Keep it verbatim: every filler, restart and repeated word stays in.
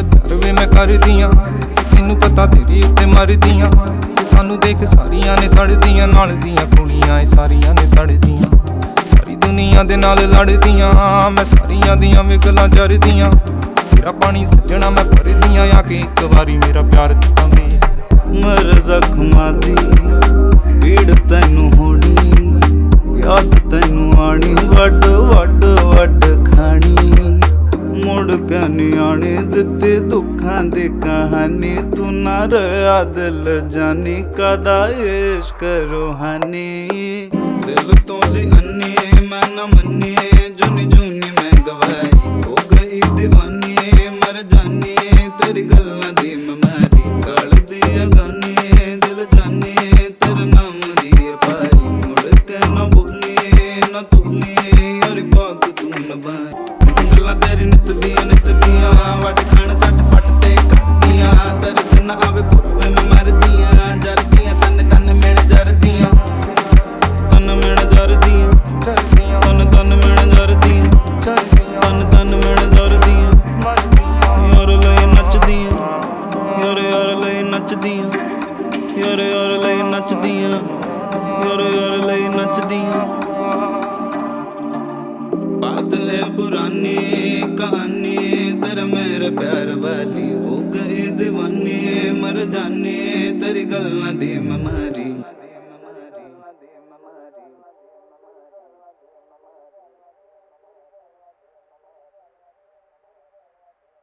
प्यार वे मैं करदियां तैनू पता तेरी उत्ते मरदियां सानू देख सारियां ने सड़दियां नाल दियां कुड़ियां ए सारियां ने सड़दियां सारी दुनिया दे नाल लड़दियां मैं सारियां दियां विगलां जरदियां तेरा पानी सजना मैं भरदियां आके एक वारी मेरा प्यार दिखांगे मर जख्मां दी पीड़ तैनू होनी याद तैनू आनी वड वड वड खानी मुड़ के नी आने दिते दुखां दी कहानी तू ना रहा दिल जानी कदा इश्क रूहानी दिल तो सी अन्नी मैं ना मन्नी जुनी जुनी मैं गवाई हो गई दीवानी मर जानी तेरी गल्लां दी मैं मारी गल दी गानी दिल जानी तेरे नाम दी पाई मुड़ के ना बोली ना तुली यार बाग तू न बाई गल्लां तेरी नित दियां नित दियां वट खान सट फट ते कटदियां तेरे से ना आवे पुरवे मैं मरदियां जरदियां तन तन मेड़ जरदियां तन मेड़ जरदियां तन तन मेड़ जरदियां तन तन मेड़ जरदियां यार लई नचदियां यार यार लई नचदियां यार यार लई नचदियां यार यार लई नचदियां बात है पुरानी कहानी तेरे मेरे प्यार वाली हो गई दीवानी मर जानी तेरी गल्लां दी मैं मारी